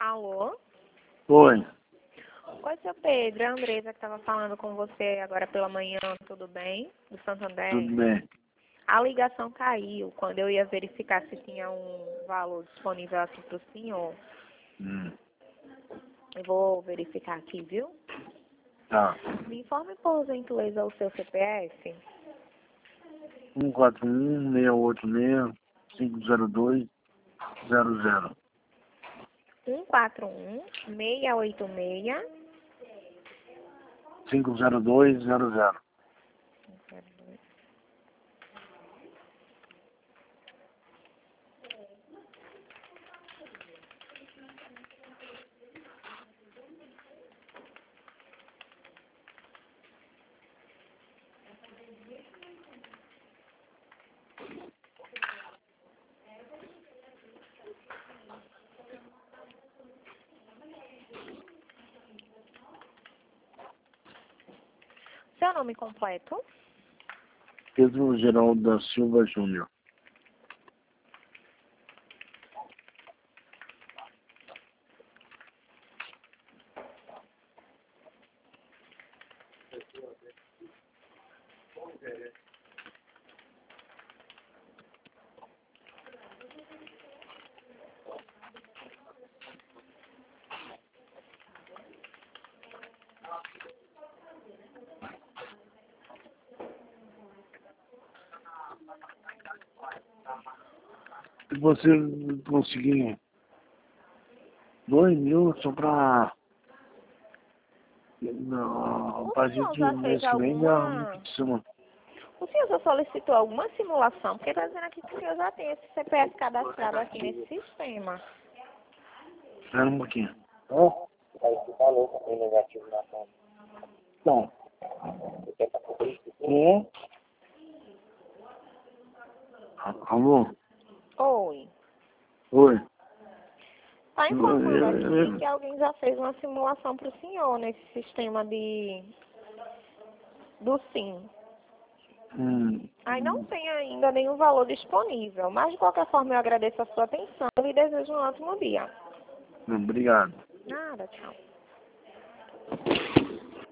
Alô? Oi, Oi, seu Pedro. É a Andresa que estava falando com você agora pela manhã. Tudo bem? Do Santander. tudo bem? A ligação caiu quando eu ia verificar se tinha um valor disponível aqui para o senhor. Hum, Eu vou verificar aqui, viu? tá. Me informe, por gentileza, o seu CPF. 141-686-502-00. 141-686. 502-00. Seu nome completo? Pedro Geraldo da Silva Júnior. Se você conseguir 2.000 só pra... Não, O pra senhor gente já fez nesse mês é muito de cima. O senhor já solicitou alguma simulação? Porque está dizendo aqui que o senhor já tem esse CPF cadastrado aqui nesse sistema. Espera um pouquinho. Ó. Não. É? Alô? Oi. Oi. Está informando aqui que alguém já fez uma simulação para o senhor nesse sistema do SIM. Aí não tem ainda nenhum valor disponível, mas de qualquer forma eu agradeço a sua atenção e lhe desejo um ótimo dia. Obrigado. Nada, tchau.